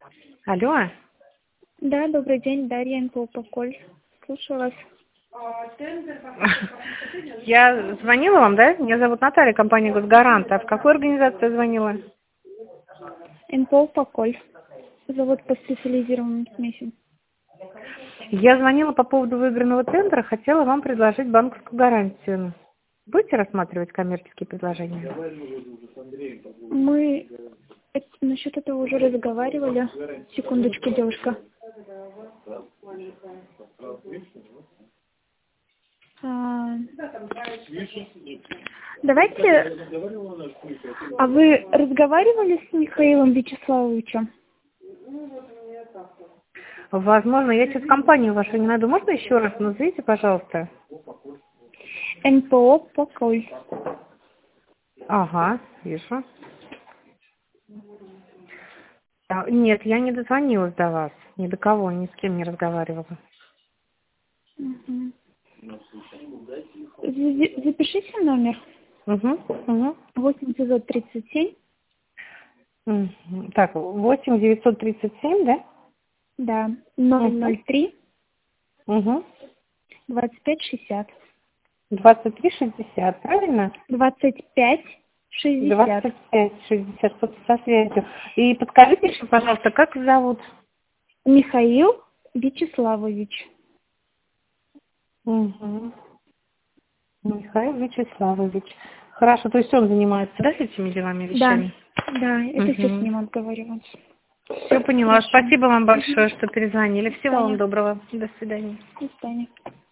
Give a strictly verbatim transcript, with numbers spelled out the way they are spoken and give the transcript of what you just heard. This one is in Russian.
Алло. Да, добрый день, Дарья НПО «Поколь». Слушаю вас. Я звонила вам, да? Меня зовут Наталья, компания «Госгарант». А в какую организацию я звонила? НПО «Поколь». Завод по специализированным смесям. Я звонила по поводу выигранного тендера, хотела вам предложить банковскую гарантию. Будете рассматривать коммерческие предложения? Мы э- насчет этого уже разговаривали. Секундочку, девушка. А, Давайте... А вы разговаривали с Михаилом Вячеславовичем? Возможно, я сейчас компанию вашу не найду. Можно еще раз назовите, пожалуйста? НПО «Поколь». Ага, вижу. А, Нет, я не дозвонилась до вас. Ни до кого, ни с кем не разговаривала. Мгм. За- Запишите номер. Угу, угу. восемь девятьсот тридцать семь. Мгм. Так, восемь девятьсот тридцать семь, да? Да. ноль ноль Угу. три Угу. двадцать пять шестьдесят. двадцать три шестьдесят, правильно? двадцать пять шестьдесят. двадцать пять шестьдесят, что-то со связью. И подскажите еще, пожалуйста, как зовут? Михаил Вячеславович. Угу. Михаил Вячеславович. Хорошо, то есть он занимается, да, этими делами, Да, вещами? да, это все с Угу. ним обговаривалось. Все поняла. Хорошо. Спасибо вам большое, Мгм. что перезвонили. До Всего вам свидания. доброго. До свидания. До свидания.